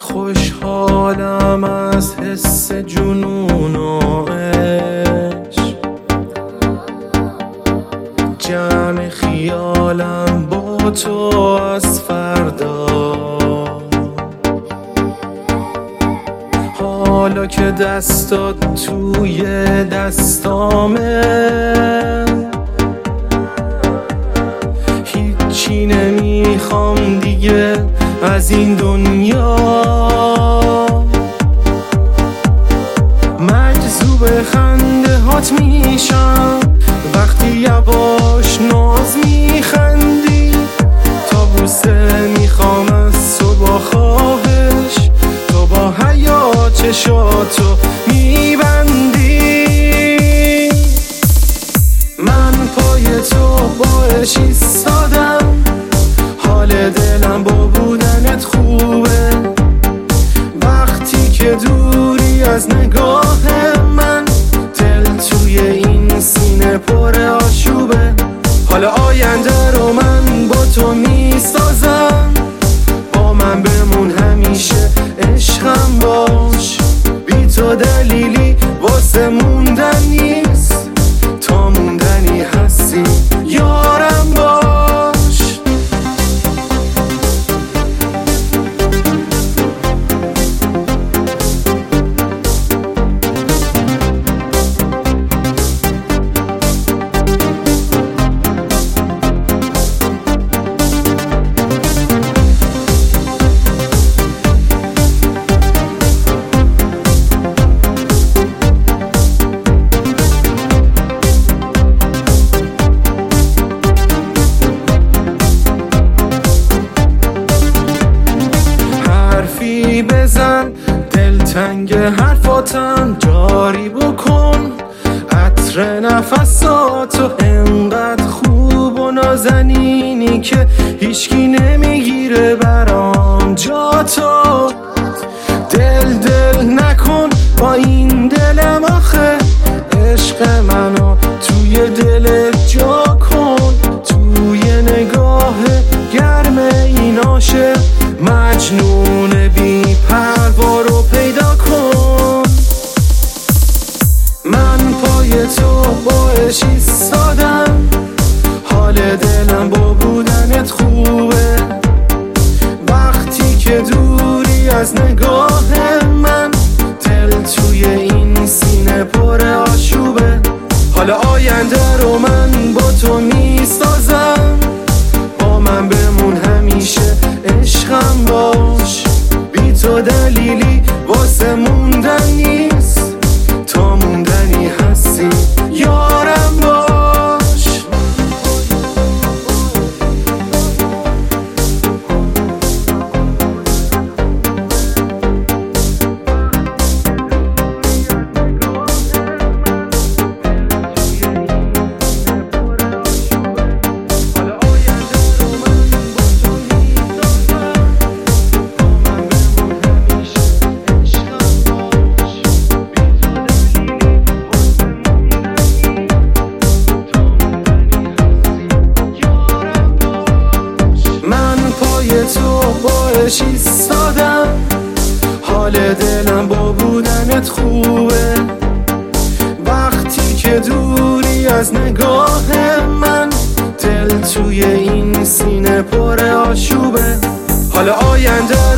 خوشحالم از حس جنون و عشق، جمع خیالم با تو از فردا. حالا که دستات توی دستامه، هیچی نمیخوام دیگه از این دنیا. مجذوب خنده هات میشم وقتی یواش ناز میخندی، تا بوسه میخوام از تو با خواهش، تو با حیا چشاتو میبندی. من پای تو باش ایستادم، حال دلم با بودنت خوبه. وقتی که دوری از نگاه من، دل توی این سینه پر آشوبه. حالا آینده رو من با تو میسازم، با من بمون همیشه عشقم باش. بی تو دلیلی واسه موندن نیست، تا موندنی هستی یارم باش. بزن دلتنگ حرفاتم جاری بکن، عطر نفساتو انقدر خوب و نازنینی که هیچکی نمیگیره برام جاتو. دل نکن با این دلم آخه، عشق منو توی دلت جا کن. توی نگاه گرم این عاشق مجنون بی پروا رو پیدا کن. من پای تو باش ایستادم، حال دلم با بودنت خوبه. وقتی که دوری از نگاه من، دل توی این سینه پر آشوبه. حالا آینده رو من با تو میسازم، با من بمون همیشه عشقم باش. بی تو دلیلی واسه موندن نیست، تا موندنی هستی یارم باش. تو باش ایستادم، حال دلم با بودنت خوبه. وقتی که دوری از نگاه من، دل توی این سینه پر آشوبه. حالا آینده